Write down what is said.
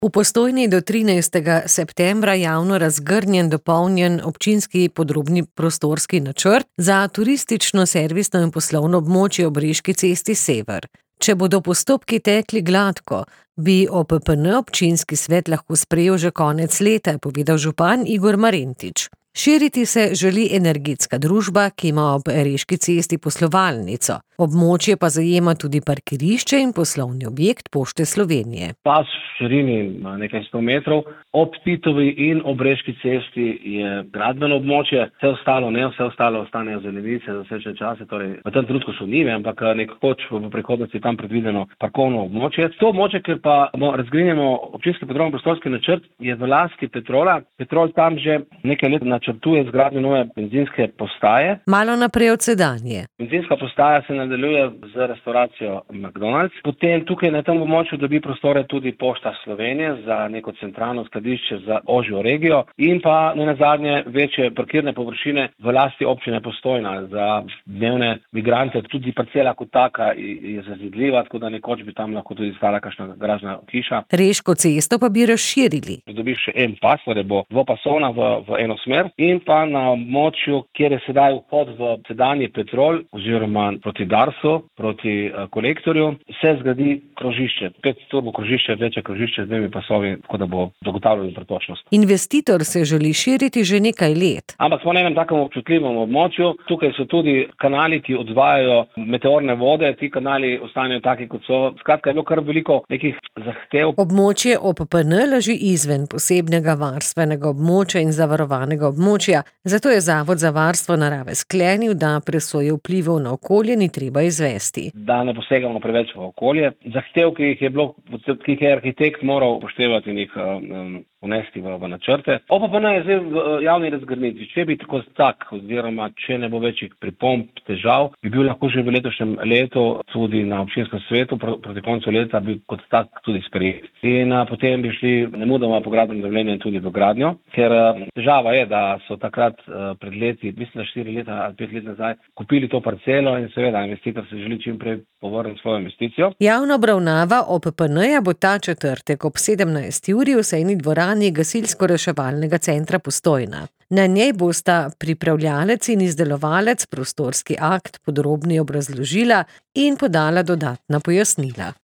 V Postojni do 13. septembra javno razgrnjen dopolnjen občinski podrobni prostorski načrt za turistično, servisno in poslovno območje ob Reški cesti Sever. Če bodo postopki tekli gladko, bi OPPN občinski svet lahko sprejel že konec leta, je povedal župan Igor Marentič. Širiti se želi energetska družba, ki ima ob Reški cesti poslovalnico. Območje pa zajema tudi parkirišče in poslovni objekt Pošte Slovenije. Pas v širini nekaj 100 metrov, ob Titovi in ob Reški cesti je gradbeno območje, vse ostalo ostanejo zelenice za vse čase, torej v tem trenutku so njive, ampak nekoč v prihodnosti tam predvideno parkovno območje. To območje, ker pa razgrinjamo občinski podrobni prostorski načrt, je v lasti Petrola. Petrol tam že nekaj let načrtuje izgradnjo nove bencinske postaje. Malo naprej od sedanje. Bencinska postaja se nadaljuje z restauracijo McDonald's. Potem tukaj na tem območju dobi prostore tudi Pošta Slovenije za neko centralno skladišče za ožjo regijo in pa nenazadnje večje parkirne površine v lasti občine Postojna za dnevne migrante. Tudi parcela kot taka je zazidljiva, tako da nekoč bi tam lahko tudi stala kakšna garažna hiša. Reško cesto pa bi razširili. Dobiš še en pas, torej bo dvopasovna v eno smer in pa na območju, kjer je sedaj vhod v sedanji Petrol oziroma proti Darsu, proti kolektorju, se zgradi krožišče. 5 turbo krožišče, večje krožišče z dvemi pasovi, tako da bo zagotavljalo pretočnost. Investitor se želi širiti že nekaj let. Ampak smo na enem takem občutljivem območju. Tukaj so tudi kanali, ki odvajajo meteorne vode, ti kanali ostanejo taki, kot so. Skratka, je bilo kar veliko nekih zahtev. Območje OPPN leži izven posebnega varstvenega območja in zavarovanega območja, zato je Zavod za varstvo narave sklenil, da presoje vplivov na okolje ni treba izvesti. Da ne posegamo preveč v okolje. Zahtev, ki jih je arhitekt moral upoštevati in jih vnesti v načrte. OPPN je zdaj v javni razgrnitvi. Če bi tako oziroma če ne bo večjih pripomb, težav, bi bil lahko že v letošnjem letu tudi na občinskem svetu, proti koncu leta bi kot tak tudi sprejet. In potem bi šli nemudoma po gradbenem dovoljenju tudi v gradnjo, ker težava je, da so takrat pred leti, mislim, da 4 leta ali 5 let nazaj, kupili to parcelo in seveda investitor se želi čim prej povrniti svojo investicijo. Javna obravnava OPPN-ja bo ta četrtek ob 17. uri v sejni dvorani Gasilsko-reševalnega centra Postojna. Na njej bosta pripravljalec in izdelovalec prostorski akt podrobneje obrazložila in podala dodatna pojasnila.